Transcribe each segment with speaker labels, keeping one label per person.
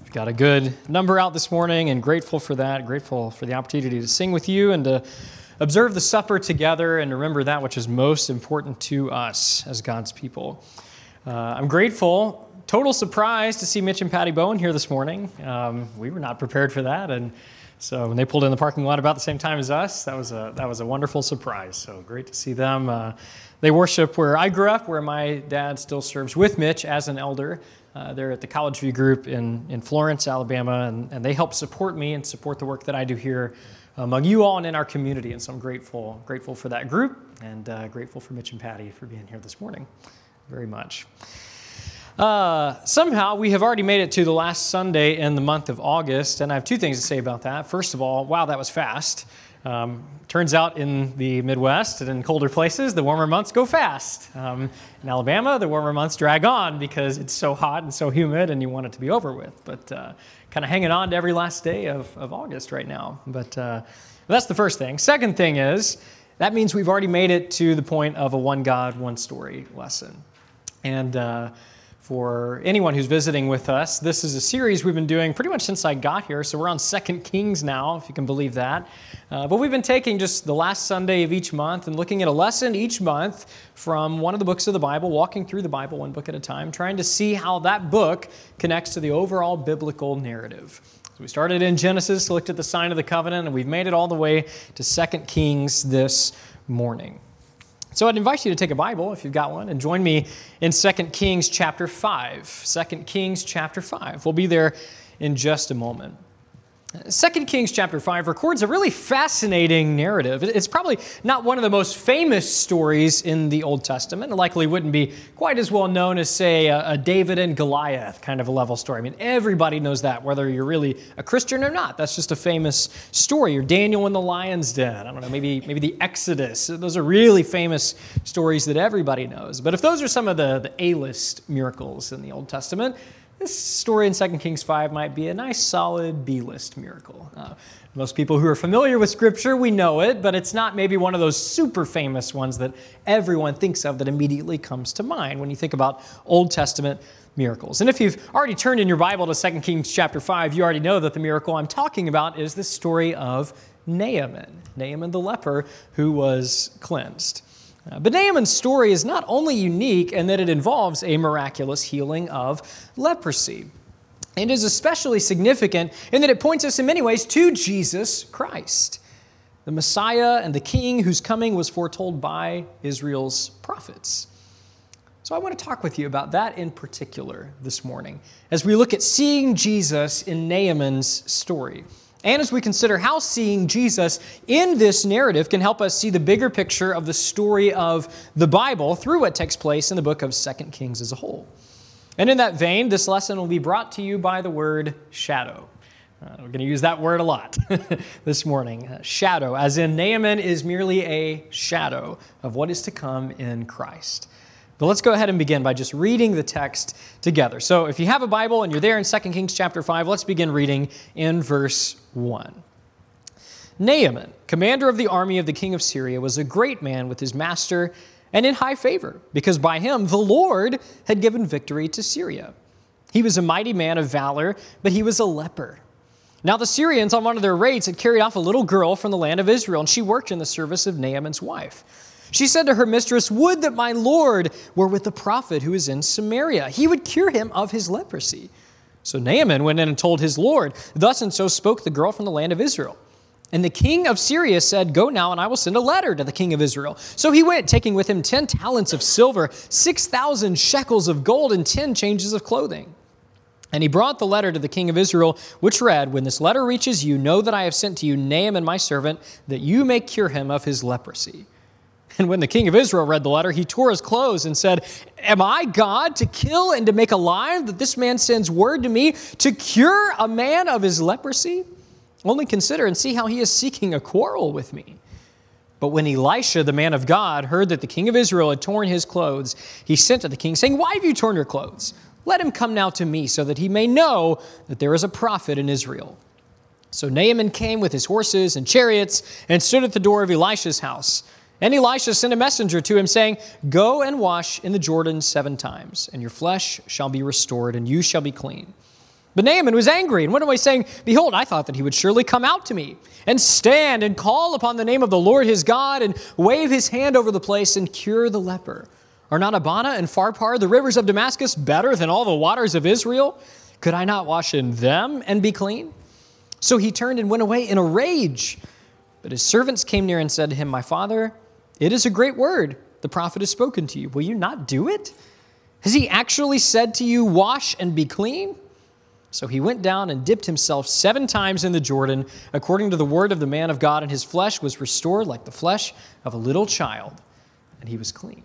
Speaker 1: Got a good number out this morning and grateful for that, grateful for the opportunity to sing with you and to observe the supper together and remember that which is most important to us as God's people. I'm grateful, total surprise to see Mitch and Patty Bowen here this morning. We were not prepared for that, and so when they pulled in the parking lot about the same time as us, that was a wonderful surprise. So great to see them. They worship where I grew up, where my dad still serves with Mitch as an elder. They're at the College View Group in Florence, Alabama, and they help support me and support the work that I do here among you all and in our community. And so I'm grateful for that group and grateful for Mitch and Patty for being here this morning very much. Somehow we have already made it to the last Sunday in the month of August, and I have two things to say about that. First of all, wow, that was fast. Turns out in the Midwest and in colder places, the warmer months go fast. In Alabama, the warmer months drag on because it's so hot and so humid and you want it to be over with. But kind of hanging on to every last day of August right now. But that's the first thing. Second thing is, that means we've already made it to the point of a one God, one story lesson. And for anyone who's visiting with us, this is a series we've been doing pretty much since I got here. So we're on 2 Kings now, if you can believe that. But we've been taking just the last Sunday of each month and looking at a lesson each month from one of the books of the Bible, walking through the Bible one book at a time, trying to see how that book connects to the overall biblical narrative. So we started in Genesis, looked at the sign of the covenant, and we've made it all the way to 2 Kings this morning. So I'd invite you to take a Bible, if you've got one, and join me in 2 Kings chapter 5. 2 Kings chapter 5. We'll be there in just a moment. 2 Kings chapter 5 records a really fascinating narrative. It's probably not one of the most famous stories in the Old Testament. It likely wouldn't be quite as well known as, say, a David and Goliath kind of a level story. I mean, everybody knows that, whether you're really a Christian or not. That's just a famous story. Or Daniel in the lion's den. I don't know, maybe the Exodus. Those are really famous stories that everybody knows. But if those are some of the A-list miracles in the Old Testament, this story in 2 Kings 5 might be a nice, solid B-list miracle. Most people who are familiar with Scripture, we know it, but it's not maybe one of those super famous ones that everyone thinks of that immediately comes to mind when you think about Old Testament miracles. And if you've already turned in your Bible to 2 Kings chapter 5, you already know that the miracle I'm talking about is the story of Naaman the leper who was cleansed. But Naaman's story is not only unique in that it involves a miraculous healing of leprosy. It is especially significant in that it points us in many ways to Jesus Christ, the Messiah and the King whose coming was foretold by Israel's prophets. So I want to talk with you about that in particular this morning as we look at seeing Jesus in Naaman's story. And as we consider how seeing Jesus in this narrative can help us see the bigger picture of the story of the Bible through what takes place in the book of 2 Kings as a whole. And in that vein, this lesson will be brought to you by the word shadow. We're going to use that word a lot this morning. Shadow, as in Naaman is merely a shadow of what is to come in Christ. But let's go ahead and begin by just reading the text together. So if you have a Bible and you're there in 2 Kings chapter 5, let's begin reading in verse 1. Naaman, commander of the army of the king of Syria, was a great man with his master and in high favor, because by him the Lord had given victory to Syria. He was a mighty man of valor, but he was a leper. Now the Syrians on one of their raids had carried off a little girl from the land of Israel, and she worked in the service of Naaman's wife. She said to her mistress, "Would that my Lord were with the prophet who is in Samaria. He would cure him of his leprosy." So Naaman went in and told his Lord, "Thus and so spoke the girl from the land of Israel." And the king of Syria said, "Go now, and I will send a letter to the king of Israel." So he went, taking with him 10 talents of silver, 6,000 shekels of gold, and 10 changes of clothing. And he brought the letter to the king of Israel, which read, "When this letter reaches you, know that I have sent to you Naaman my servant, that you may cure him of his leprosy." And when the king of Israel read the letter, he tore his clothes and said, "Am I God to kill and to make alive, that this man sends word to me to cure a man of his leprosy? Only consider and see how he is seeking a quarrel with me." But when Elisha, the man of God, heard that the king of Israel had torn his clothes, he sent to the king, saying, "Why have you torn your clothes? Let him come now to me, so that he may know that there is a prophet in Israel." So Naaman came with his horses and chariots and stood at the door of Elisha's house. And Elisha sent a messenger to him, saying, "Go and wash in the Jordan 7 times, and your flesh shall be restored, and you shall be clean." But Naaman was angry and went away saying, "Behold, I thought that he would surely come out to me and stand and call upon the name of the Lord his God and wave his hand over the place and cure the leper. Are not Abana and Pharpar, the rivers of Damascus, better than all the waters of Israel? Could I not wash in them and be clean?" So he turned and went away in a rage. But his servants came near and said to him, "My father, it is a great word the prophet has spoken to you. Will you not do it? Has he actually said to you, 'Wash and be clean'?" So he went down and dipped himself 7 times in the Jordan, according to the word of the man of God, and his flesh was restored like the flesh of a little child, and he was clean.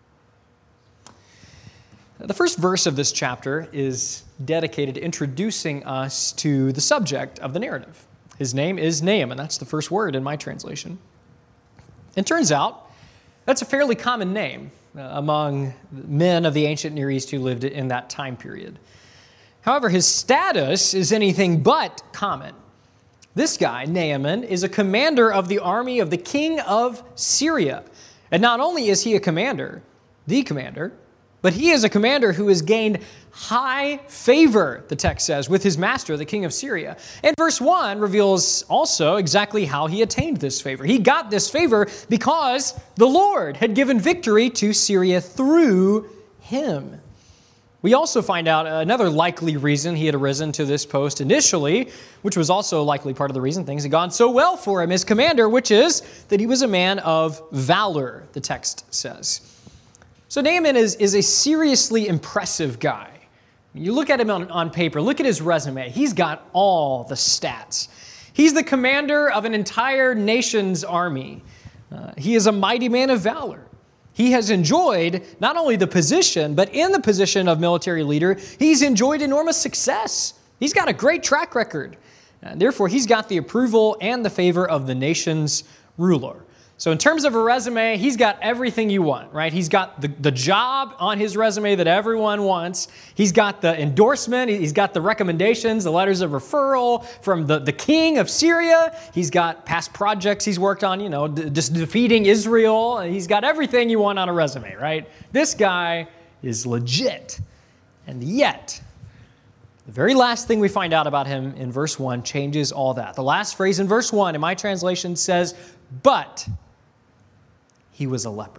Speaker 1: The first verse of this chapter is dedicated to introducing us to the subject of the narrative. His name is Naaman. That's the first word in my translation. It turns out that's a fairly common name among men of the ancient Near East who lived in that time period. However, his status is anything but common. This guy, Naaman, is a commander of the army of the king of Syria. And not only is he a commander, the commander, but he is a commander who has gained high favor, the text says, with his master, the king of Syria. And verse 1 reveals also exactly how he attained this favor. He got this favor because the Lord had given victory to Syria through him. We also find out another likely reason he had arisen to this post initially, which was also likely part of the reason things had gone so well for him as commander, which is that he was a man of valor, the text says. So Naaman is a seriously impressive guy. You look at him on paper, look at his resume. He's got all the stats. He's the commander of an entire nation's army. He is a mighty man of valor. He has enjoyed not only the position, but in the position of military leader, he's enjoyed enormous success. He's got a great track record. Therefore, he's got the approval and the favor of the nation's ruler. So in terms of a resume, he's got everything you want, right? He's got the job on his resume that everyone wants. He's got the endorsement. He's got the recommendations, the letters of referral from the king of Syria. He's got past projects he's worked on, just defeating Israel. He's got everything you want on a resume, right? This guy is legit. And yet, the very last thing we find out about him in verse 1 changes all that. The last phrase in verse 1 in my translation says, "But he was a leper."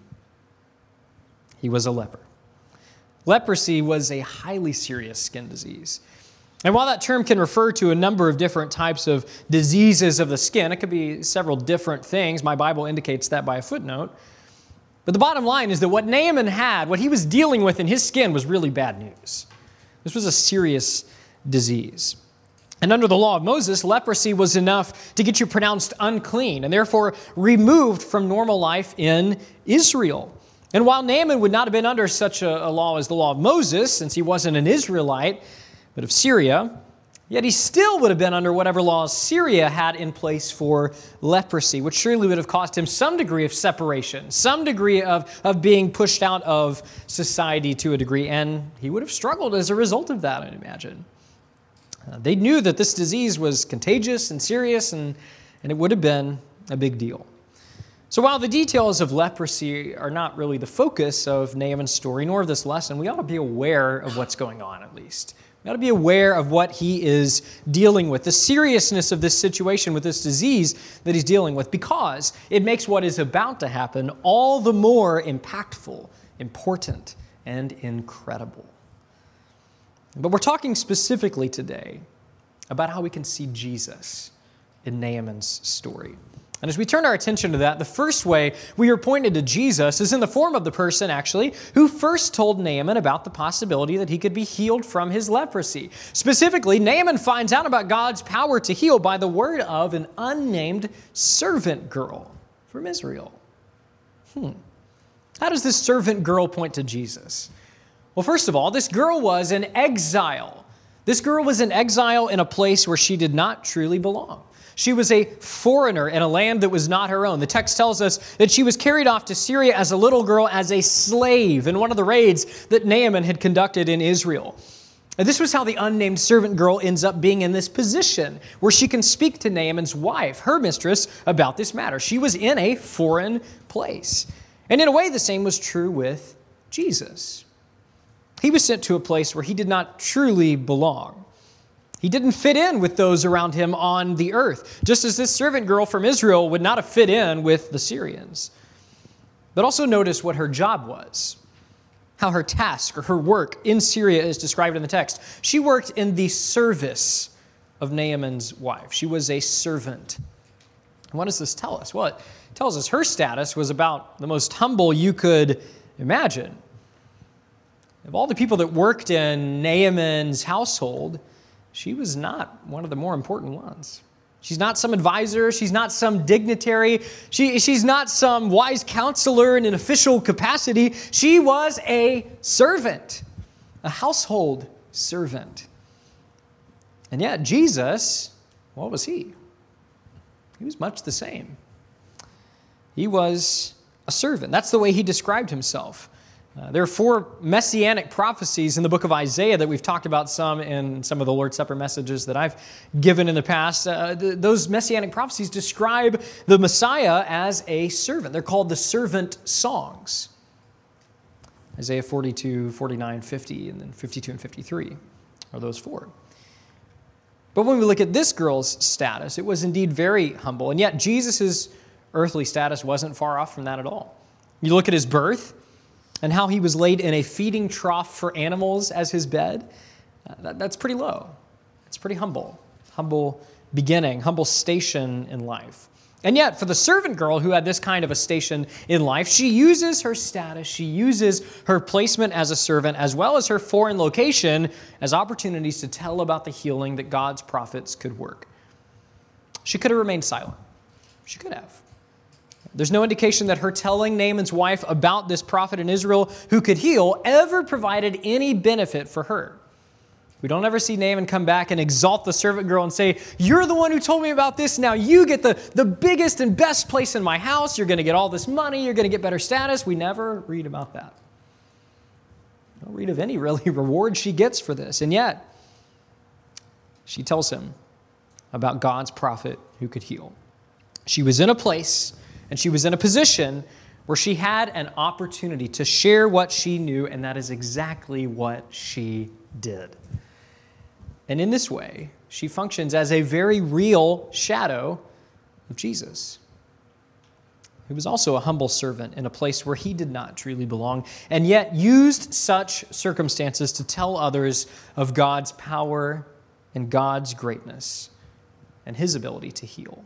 Speaker 1: He was a leper. Leprosy was a highly serious skin disease. And while that term can refer to a number of different types of diseases of the skin, it could be several different things. My Bible indicates that by a footnote. But the bottom line is that what Naaman had, what he was dealing with in his skin, was really bad news. This was a serious disease. And under the law of Moses, leprosy was enough to get you pronounced unclean and therefore removed from normal life in Israel. And while Naaman would not have been under such a law as the law of Moses, since he wasn't an Israelite, but of Syria, yet he still would have been under whatever laws Syria had in place for leprosy, which surely would have cost him some degree of separation, some degree of being pushed out of society to a degree, and he would have struggled as a result of that, I'd imagine. They knew that this disease was contagious and serious, and it would have been a big deal. So while the details of leprosy are not really the focus of Naaman's story, nor of this lesson, we ought to be aware of what's going on at least. We ought to be aware of what he is dealing with, the seriousness of this situation with this disease that he's dealing with, because it makes what is about to happen all the more impactful, important, and incredible. But we're talking specifically today about how we can see Jesus in Naaman's story. And as we turn our attention to that, the first way we are pointed to Jesus is in the form of the person, actually, who first told Naaman about the possibility that he could be healed from his leprosy. Specifically, Naaman finds out about God's power to heal by the word of an unnamed servant girl from Israel. How does this servant girl point to Jesus? Well, first of all, this girl was in exile. This girl was in exile in a place where she did not truly belong. She was a foreigner in a land that was not her own. The text tells us that she was carried off to Syria as a little girl, as a slave in one of the raids that Naaman had conducted in Israel. And this was how the unnamed servant girl ends up being in this position where she can speak to Naaman's wife, her mistress, about this matter. She was in a foreign place. And in a way, the same was true with Jesus. He was sent to a place where he did not truly belong. He didn't fit in with those around him on the earth, just as this servant girl from Israel would not have fit in with the Syrians. But also notice what her job was, how her task or her work in Syria is described in the text. She worked in the service of Naaman's wife. She was a servant. And what does this tell us? Well, it tells us her status was about the most humble you could imagine. Of all the people that worked in Naaman's household, she was not one of the more important ones. She's not some advisor. She's not some dignitary. She's not some wise counselor in an official capacity. She was a servant, a household servant. And yet Jesus, what was he? He was much the same. He was a servant. That's the way he described himself. There are 4 messianic prophecies in the book of Isaiah that we've talked about some in some of the Lord's Supper messages that I've given in the past. Those messianic prophecies describe the Messiah as a servant. They're called the servant songs. Isaiah 42, 49, 50, and then 52 and 53 are those 4. But when we look at this girl's status, it was indeed very humble. And yet Jesus' earthly status wasn't far off from that at all. You look at his birth, and how he was laid in a feeding trough for animals as his bed, that's pretty low. It's pretty humble. Humble beginning, humble station in life. And yet, for the servant girl who had this kind of a station in life, she uses her status, she uses her placement as a servant, as well as her foreign location, as opportunities to tell about the healing that God's prophets could work. She could have remained silent. She could have. There's no indication that her telling Naaman's wife about this prophet in Israel who could heal ever provided any benefit for her. We don't ever see Naaman come back and exalt the servant girl and say, "You're the one who told me about this. Now you get the biggest and best place in my house. You're going to get all this money. You're going to get better status." We never read about that. We don't read of any really reward she gets for this. And yet, she tells him about God's prophet who could heal. She was in a place and she was in a position where she had an opportunity to share what she knew, and that is exactly what she did. And in this way, she functions as a very real shadow of Jesus. He was also a humble servant in a place where he did not truly belong, and yet used such circumstances to tell others of God's power and God's greatness and his ability to heal.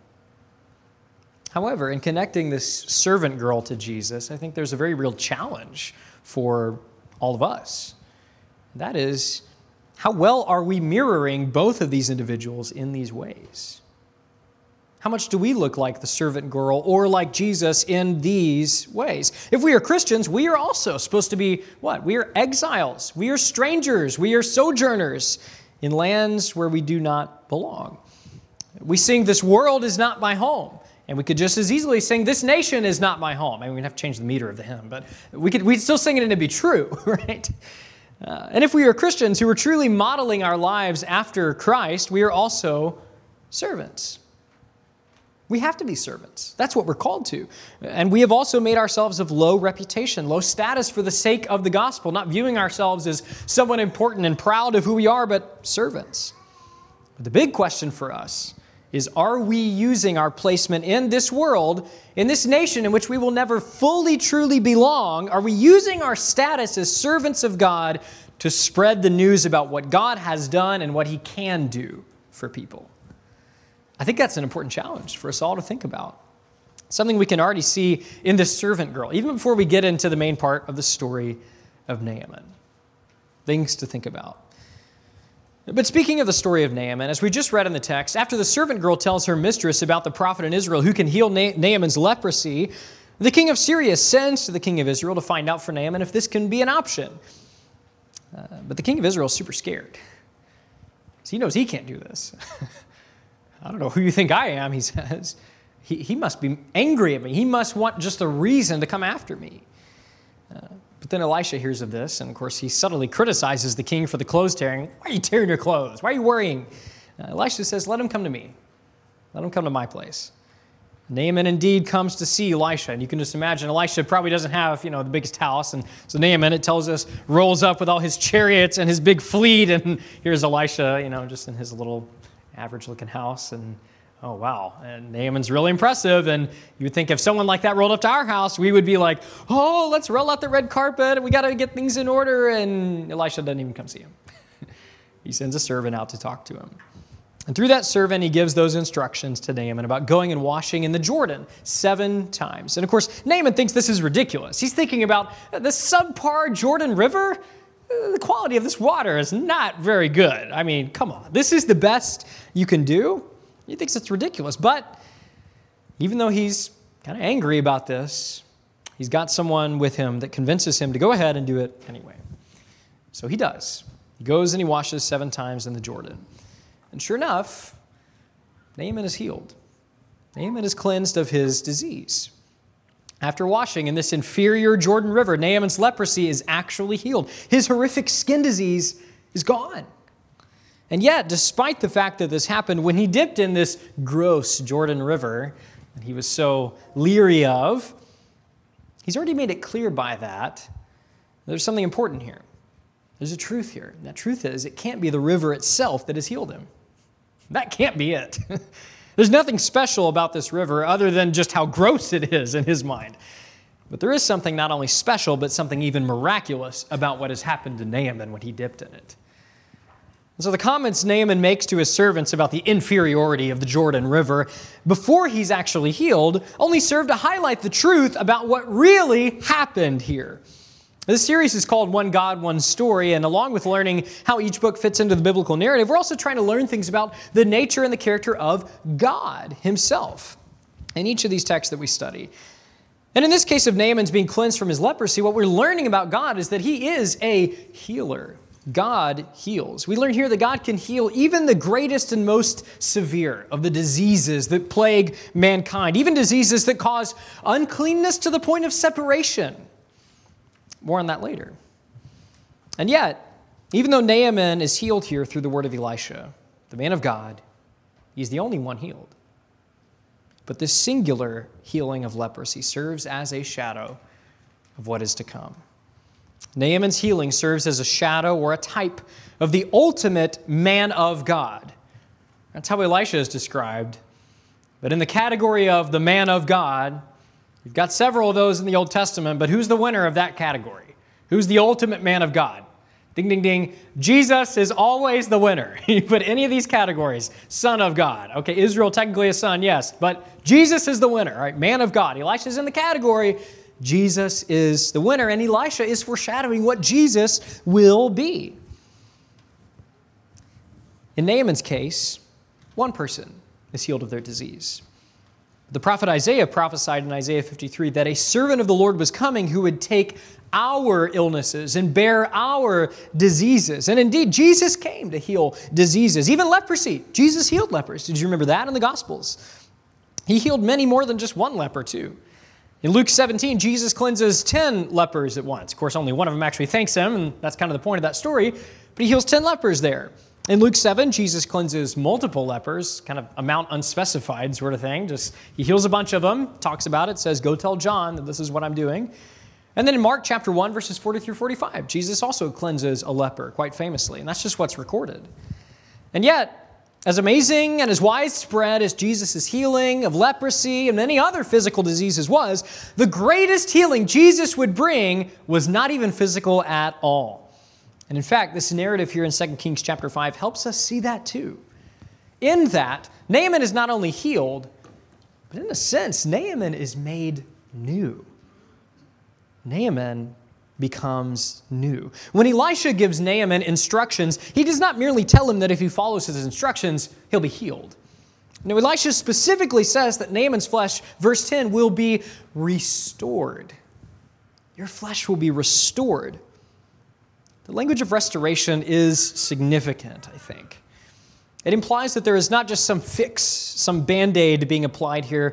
Speaker 1: However, in connecting this servant girl to Jesus, I think there's a very real challenge for all of us. That is, how well are we mirroring both of these individuals in these ways? How much do we look like the servant girl or like Jesus in these ways? If we are Christians, we are also supposed to be what? We are exiles. We are strangers. We are sojourners in lands where we do not belong. We sing, "This world is not my home." And we could just as easily sing, "This nation is not my home." I mean, we'd have to change the meter of the hymn, but we'd still sing it and it'd be true, right? And if we are Christians who are truly modeling our lives after Christ, we are also servants. We have to be servants. That's what we're called to. And we have also made ourselves of low reputation, low status for the sake of the gospel, not viewing ourselves as someone important and proud of who we are, but servants. But the big question for us is, are we using our placement in this world, in this nation in which we will never fully, truly belong? Are we using our status as servants of God to spread the news about what God has done and what he can do for people? I think that's an important challenge for us all to think about. Something we can already see in this servant girl, even before we get into the main part of the story of Naaman. Things to think about. But speaking of the story of Naaman, as we just read in the text, after the servant girl tells her mistress about the prophet in Israel who can heal Naaman's leprosy, the king of Syria sends to the king of Israel to find out for Naaman if this can be an option. But the king of Israel is super scared. He knows he can't do this. "I don't know who you think I am," he says. He must be angry at me. He must want just a reason to come after me. But then Elisha hears of this, and of course he subtly criticizes the king for the clothes tearing. "Why are you tearing your clothes? Why are you worrying?" Elisha says, "Let him come to me. Let him come to my place." Naaman indeed comes to see Elisha. And you can just imagine Elisha probably doesn't have, the biggest house. And so Naaman, it tells us, rolls up with all his chariots and his big fleet. And here's Elisha, just in his little average-looking house. And oh, wow. And Naaman's really impressive. And you would think if someone like that rolled up to our house, we would be like, oh, let's roll out the red carpet. And we got to get things in order. And Elisha doesn't even come see him. He sends a servant out to talk to him. And through that servant, he gives those instructions to Naaman about going and washing in the Jordan 7 times. And of course, Naaman thinks this is ridiculous. He's thinking about the subpar Jordan River. The quality of this water is not very good. I mean, come on. This is the best you can do? He thinks it's ridiculous. But even though he's kind of angry about this, he's got someone with him that convinces him to go ahead and do it anyway. So he does. He goes and he washes 7 times in the Jordan. And sure enough, Naaman is healed. Naaman is cleansed of his disease. After washing in this inferior Jordan River, Naaman's leprosy is actually healed. His horrific skin disease is gone. And yet, despite the fact that this happened, when he dipped in this gross Jordan River that he was so leery of, he's already made it clear by that there's something important here. There's a truth here. And that truth is it can't be the river itself that has healed him. That can't be it. There's nothing special about this river other than just how gross it is in his mind. But there is something not only special, but something even miraculous about what has happened to Naaman when he dipped in it. And so the comments Naaman makes to his servants about the inferiority of the Jordan River before he's actually healed only serve to highlight the truth about what really happened here. This series is called One God, One Story, and along with learning how each book fits into the biblical narrative, we're also trying to learn things about the nature and the character of God himself in each of these texts that we study. And in this case of Naaman's being cleansed from his leprosy, what we're learning about God is that he is a healer. God heals. We learn here that God can heal even the greatest and most severe of the diseases that plague mankind, even diseases that cause uncleanness to the point of separation. More on that later. And yet, even though Naaman is healed here through the word of Elisha, the man of God, he's the only one healed. But this singular healing of leprosy serves as a shadow of what is to come. Naaman's healing serves as a shadow or a type of the ultimate man of God. That's how Elisha is described. But in the category of the man of God, you've got several of those in the Old Testament, but who's the winner of that category? Who's the ultimate man of God? Ding, ding, ding. Jesus is always the winner. You put any of these categories, son of God. Okay, Israel technically a son, yes, but Jesus is the winner, all right? Man of God. Elisha's in the category. Jesus is the winner, and Elisha is foreshadowing what Jesus will be. In Naaman's case, one person is healed of their disease. The prophet Isaiah prophesied in Isaiah 53 that a servant of the Lord was coming who would take our illnesses and bear our diseases. And indeed, Jesus came to heal diseases, even leprosy. Jesus healed lepers. Did you remember that in the Gospels? He healed many more than just one leper, too. In Luke 17, Jesus cleanses 10 lepers at once. Of course, only one of them actually thanks him, and that's kind of the point of that story. But he heals 10 lepers there. In Luke 7, Jesus cleanses multiple lepers, kind of amount unspecified sort of thing. Just he heals a bunch of them, talks about it, says, go tell John that this is what I'm doing. And then in Mark chapter 1, verses 40 through 45, Jesus also cleanses a leper quite famously, and that's just what's recorded. And yet, as amazing and as widespread as Jesus' healing of leprosy and many other physical diseases was, the greatest healing Jesus would bring was not even physical at all. And in fact, this narrative here in 2 Kings chapter 5 helps us see that too. In that, Naaman is not only healed, but in a sense, Naaman is made new. Naaman becomes new. When Elisha gives Naaman instructions, he does not merely tell him that if he follows his instructions, he'll be healed. Now, Elisha specifically says that Naaman's flesh, verse 10, will be restored. Your flesh will be restored. The language of restoration is significant, I think. It implies that there is not just some fix, some Band-Aid being applied here,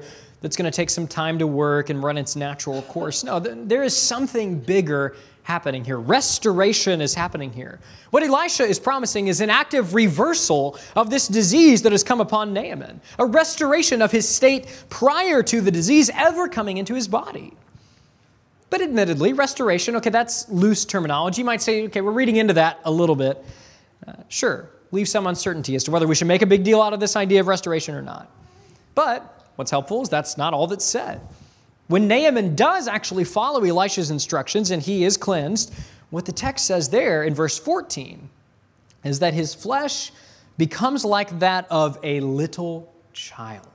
Speaker 1: that's going to take some time to work and run its natural course. No, there is something bigger happening here. Restoration is happening here. What Elisha is promising is an active reversal of this disease that has come upon Naaman, a restoration of his state prior to the disease ever coming into his body. But admittedly, restoration, okay, that's loose terminology. You might say, okay, we're reading into that a little bit. Sure, leave some uncertainty as to whether we should make a big deal out of this idea of restoration or not. But what's helpful is that's not all that's said. When Naaman does actually follow Elisha's instructions and he is cleansed, what the text says there in verse 14 is that his flesh becomes like that of a little child.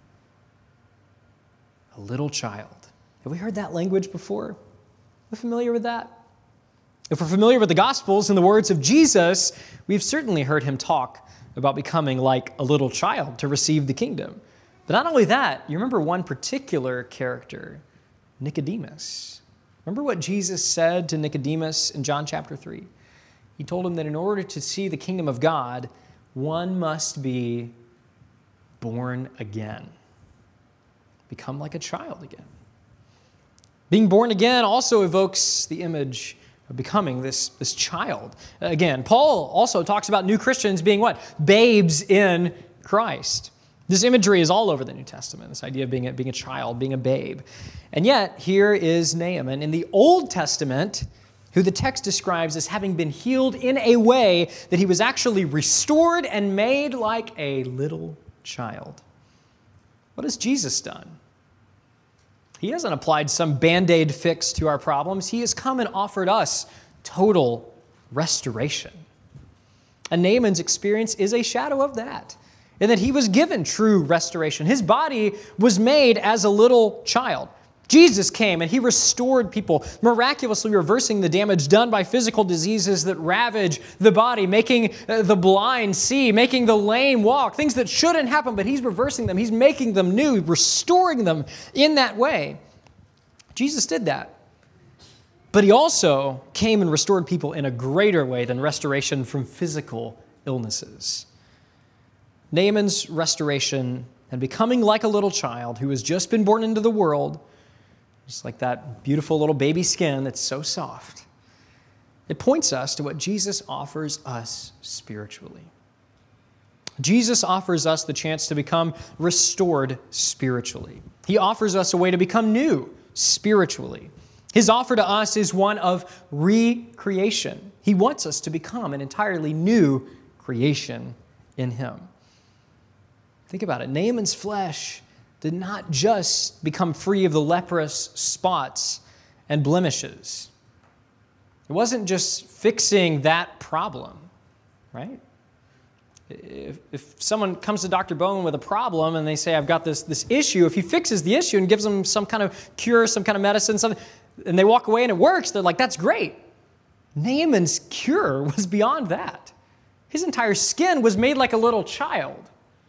Speaker 1: A little child. Have we heard that language before? Are we familiar with that? If we're familiar with the Gospels and the words of Jesus, we've certainly heard him talk about becoming like a little child to receive the kingdom. But not only that, you remember one particular character, Nicodemus. Remember what Jesus said to Nicodemus in John chapter 3? He told him that in order to see the kingdom of God, one must be born again. Become like a child again. Being born again also evokes the image of becoming this child. Again, Paul also talks about new Christians being what? Babes in Christ. This imagery is all over the New Testament, this idea of being a child, being a babe. And yet, here is Naaman in the Old Testament, who the text describes as having been healed in a way that he was actually restored and made like a little child. What has Jesus done? He hasn't applied some Band-Aid fix to our problems. He has come and offered us total restoration. And Naaman's experience is a shadow of that, in that he was given true restoration. His body was made as a little child. Jesus came and he restored people, miraculously reversing the damage done by physical diseases that ravage the body, making the blind see, making the lame walk, things that shouldn't happen, but he's reversing them. He's making them new, restoring them in that way. Jesus did that. But he also came and restored people in a greater way than restoration from physical illnesses. Naaman's restoration and becoming like a little child who has just been born into the world, just like that beautiful little baby skin that's so soft, it points us to what Jesus offers us spiritually. Jesus offers us the chance to become restored spiritually. He offers us a way to become new spiritually. His offer to us is one of recreation. He wants us to become an entirely new creation in Him. Think about it. Naaman's flesh did not just become free of the leprous spots and blemishes. It wasn't just fixing that problem, right? If someone comes to Dr. Bowen with a problem and they say, I've got this issue, if he fixes the issue and gives them some kind of cure, some kind of medicine, something, and they walk away and it works, they're like, that's great. Naaman's cure was beyond that. His entire skin was made like a little child.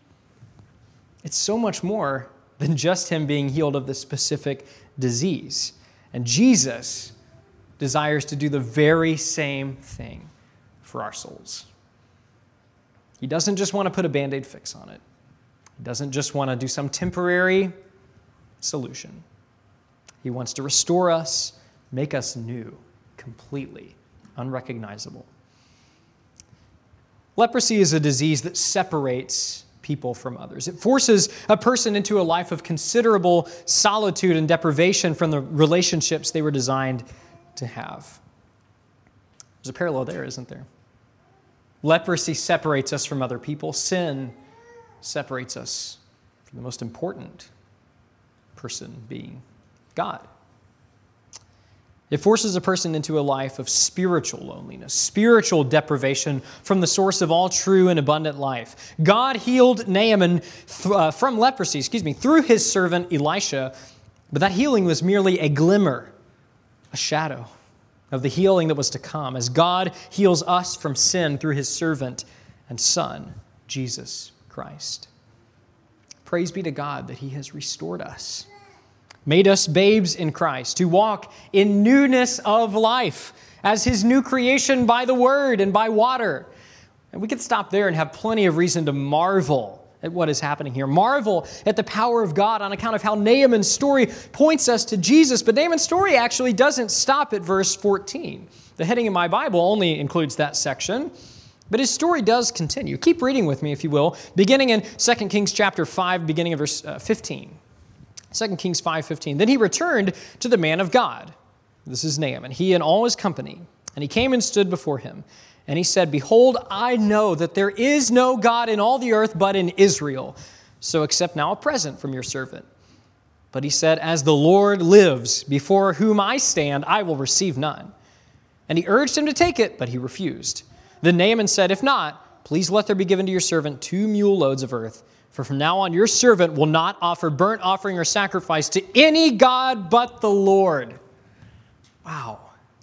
Speaker 1: It's so much more than just him being healed of the specific disease. And Jesus desires to do the very same thing for our souls. He doesn't just want to put a Band-Aid fix on it. He doesn't just want to do some temporary solution. He wants to restore us, make us new, completely unrecognizable. Leprosy is a disease that separates people from others. It forces a person into a life of considerable solitude and deprivation from the relationships they were designed to have. There's a parallel there, isn't there? Leprosy separates us from other people. Sin separates us from the most important person, being God. It forces a person into a life of spiritual loneliness, spiritual deprivation from the source of all true and abundant life. God healed Naaman from leprosy, through his servant Elisha, but that healing was merely a glimmer, a shadow of the healing that was to come as God heals us from sin through his servant and Son, Jesus Christ. Praise be to God that he has restored us, made us babes in Christ, to walk in newness of life as his new creation by the word and by water. And we could stop there and have plenty of reason to marvel at what is happening here. Marvel at the power of God on account of how Naaman's story points us to Jesus. But Naaman's story actually doesn't stop at verse 14. The heading in my Bible only includes that section, but his story does continue. Keep reading with me, if you will, beginning in 2 Kings chapter 5, beginning of verse 15. 2 Kings 5:15. Then he returned to the man of God. This is Naaman, he and all his company. And he came and stood before him. And he said, Behold, I know that there is no God in all the earth but in Israel. So accept now a present from your servant. But he said, As the Lord lives, before whom I stand, I will receive none. And he urged him to take it, but he refused. Then Naaman said, If not, please let there be given to your servant 2 mule loads of earth. For from now on your servant will not offer burnt offering or sacrifice to any god but the Lord. Wow.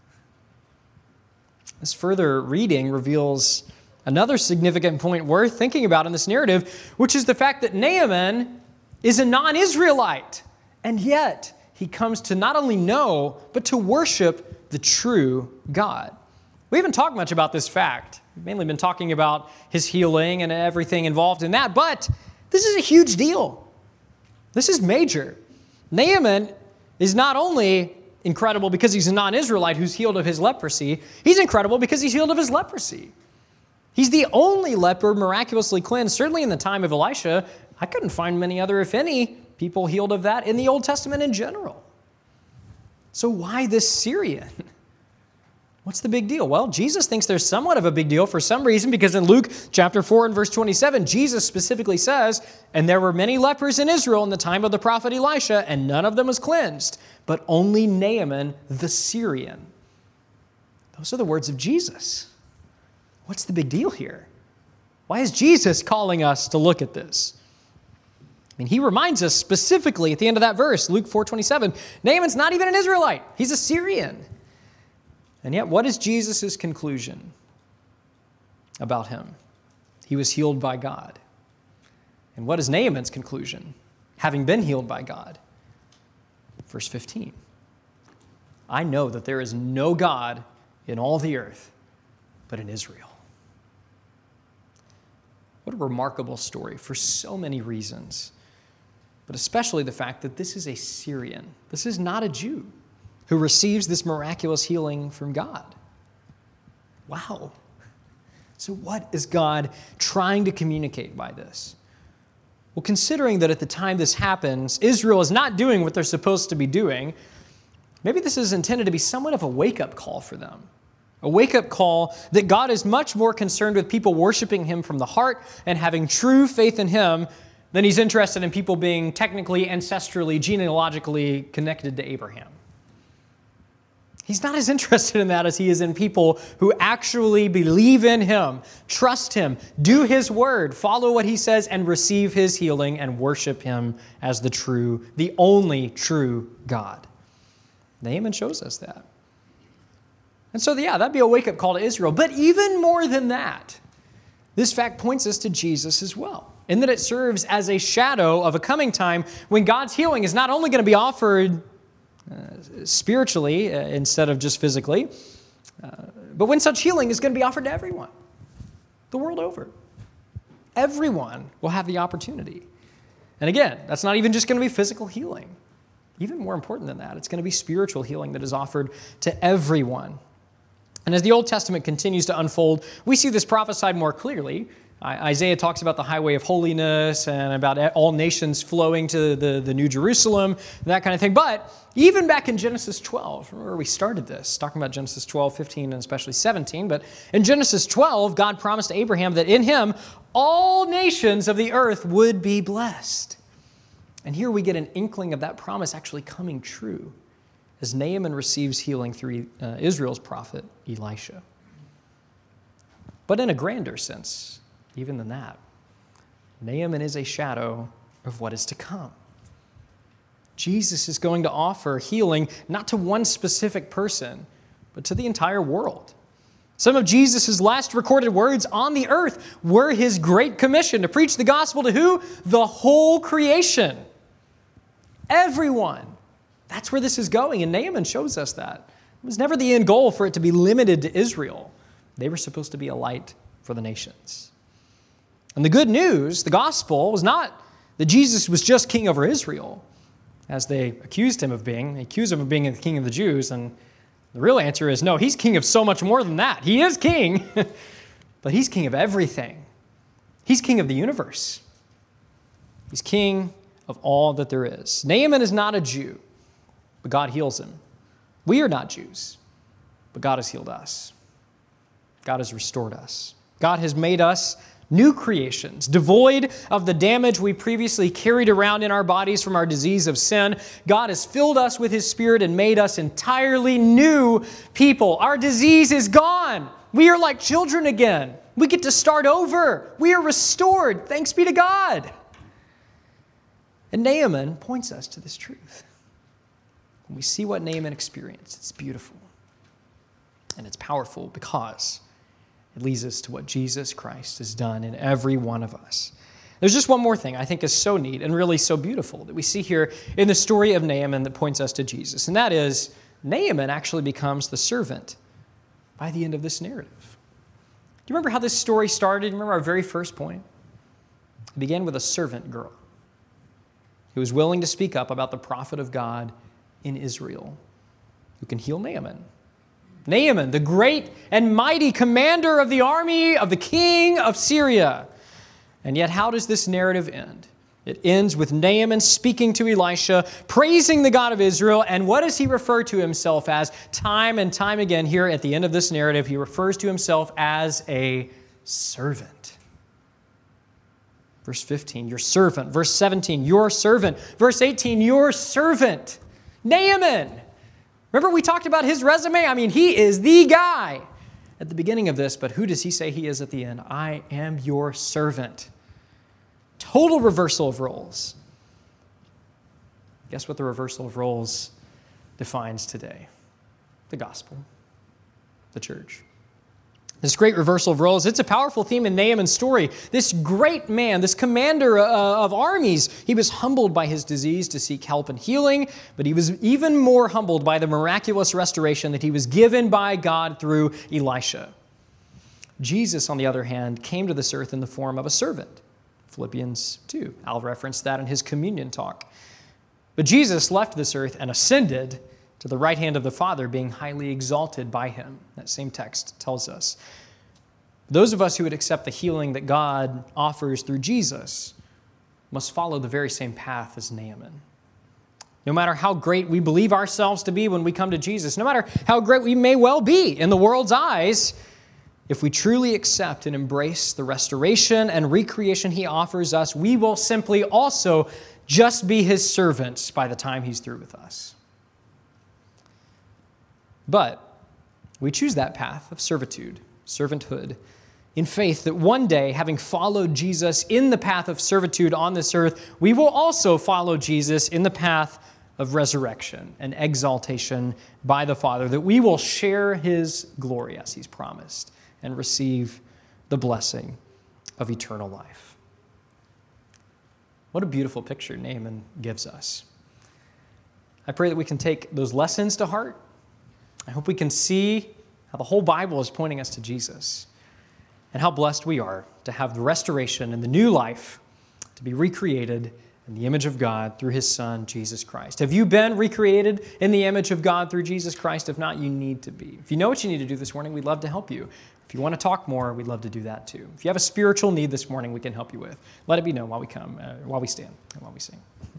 Speaker 1: This further reading reveals another significant point worth thinking about in this narrative, which is the fact that Naaman is a non-Israelite, and yet he comes to not only know, but to worship the true God. We haven't talked much about this fact. We've mainly been talking about his healing and everything involved in that, but this is a huge deal. This is major. Naaman is not only incredible because he's a non-Israelite who's healed of his leprosy. He's incredible because he's healed of his leprosy. He's the only leper miraculously cleansed, certainly in the time of Elisha. I couldn't find many other, if any, people healed of that in the Old Testament in general. So why this Syrian? What's the big deal? Well, Jesus thinks there's somewhat of a big deal for some reason, because in Luke chapter 4 and verse 27, Jesus specifically says, And there were many lepers in Israel in the time of the prophet Elisha, and none of them was cleansed, but only Naaman the Syrian. Those are the words of Jesus. What's the big deal here? Why is Jesus calling us to look at this? I mean, he reminds us specifically at the end of that verse, Luke 4:27, Naaman's not even an Israelite. He's a Syrian. And yet, what is Jesus' conclusion about him? He was healed by God. And what is Naaman's conclusion, having been healed by God? Verse 15. I know that there is no God in all the earth but in Israel. What a remarkable story for so many reasons, but especially the fact that this is a Syrian. This is not a Jew who receives this miraculous healing from God. Wow. So what is God trying to communicate by this? Well, considering that at the time this happens, Israel is not doing what they're supposed to be doing, maybe this is intended to be somewhat of a wake-up call for them. A wake-up call that God is much more concerned with people worshiping Him from the heart and having true faith in Him than He's interested in people being technically, ancestrally, genealogically connected to Abraham. He's not as interested in that as He is in people who actually believe in Him, trust Him, do His word, follow what He says, and receive His healing and worship Him as the only true God. Naaman shows us that. And so, that'd be a wake-up call to Israel. But even more than that, this fact points us to Jesus as well, in that it serves as a shadow of a coming time when God's healing is not only going to be offered spiritually instead of just physically, but when such healing is going to be offered to everyone, the world over. Everyone will have the opportunity. And again, that's not even just going to be physical healing. Even more important than that, it's going to be spiritual healing that is offered to everyone. And as the Old Testament continues to unfold, we see this prophesied more clearly. Isaiah talks about the highway of holiness and about all nations flowing to the New Jerusalem, and that kind of thing. But even back in Genesis 12, remember where we started this, talking about Genesis 12, 15, and especially 17. But in Genesis 12, God promised to Abraham that in him all nations of the earth would be blessed. And here we get an inkling of that promise actually coming true as Naaman receives healing through Israel's prophet Elisha. But in a grander sense, even than that, Naaman is a shadow of what is to come. Jesus is going to offer healing not to one specific person, but to the entire world. Some of Jesus' last recorded words on the earth were His great commission to preach the gospel to who? The whole creation. Everyone. That's where this is going, and Naaman shows us that. It was never the end goal for it to be limited to Israel. They were supposed to be a light for the nations. And the good news, the gospel, was not that Jesus was just king over Israel, as they accused him of being. They accused him of being the king of the Jews, and the real answer is no, he's king of so much more than that. He is king, but he's king of everything. He's king of the universe. He's king of all that there is. Naaman is not a Jew, but God heals him. We are not Jews, but God has healed us. God has restored us. God has made us new creations, devoid of the damage we previously carried around in our bodies from our disease of sin. God has filled us with His Spirit and made us entirely new people. Our disease is gone. We are like children again. We get to start over. We are restored. Thanks be to God. And Naaman points us to this truth. When we see what Naaman experienced, it's beautiful. And it's powerful because it leads us to what Jesus Christ has done in every one of us. There's just one more thing I think is so neat and really so beautiful that we see here in the story of Naaman that points us to Jesus. And that is, Naaman actually becomes the servant by the end of this narrative. Do you remember how this story started? Remember our very first point? It began with a servant girl who was willing to speak up about the prophet of God in Israel who can heal Naaman. Naaman, the great and mighty commander of the army of the king of Syria. And yet, how does this narrative end? It ends with Naaman speaking to Elisha, praising the God of Israel, and what does he refer to himself as? Time and time again here at the end of this narrative, he refers to himself as a servant. Verse 15, your servant. Verse 17, your servant. Verse 18, your servant. Naaman. Remember we talked about his resume? I mean, he is the guy at the beginning of this, but who does he say he is at the end? I am your servant. Total reversal of roles. Guess what the reversal of roles defines today? The gospel, the church. This great reversal of roles, it's a powerful theme in Naaman's story. This great man, this commander of armies, he was humbled by his disease to seek help and healing, but he was even more humbled by the miraculous restoration that he was given by God through Elisha. Jesus, on the other hand, came to this earth in the form of a servant. Philippians 2. Al referenced that in his communion talk. But Jesus left this earth and ascended to the right hand of the Father, being highly exalted by him. That same text tells us. Those of us who would accept the healing that God offers through Jesus must follow the very same path as Naaman. No matter how great we believe ourselves to be when we come to Jesus, no matter how great we may well be in the world's eyes, if we truly accept and embrace the restoration and recreation He offers us, we will simply also just be His servants by the time He's through with us. But we choose that path of servitude, servanthood, in faith that one day, having followed Jesus in the path of servitude on this earth, we will also follow Jesus in the path of resurrection and exaltation by the Father, that we will share His glory as He's promised and receive the blessing of eternal life. What a beautiful picture Naaman gives us. I pray that we can take those lessons to heart. I hope we can see how the whole Bible is pointing us to Jesus and how blessed we are to have the restoration and the new life to be recreated in the image of God through His Son, Jesus Christ. Have you been recreated in the image of God through Jesus Christ? If not, you need to be. If you know what you need to do this morning, we'd love to help you. If you want to talk more, we'd love to do that too. If you have a spiritual need this morning, we can help you with. Let it be known while we stand and while we sing.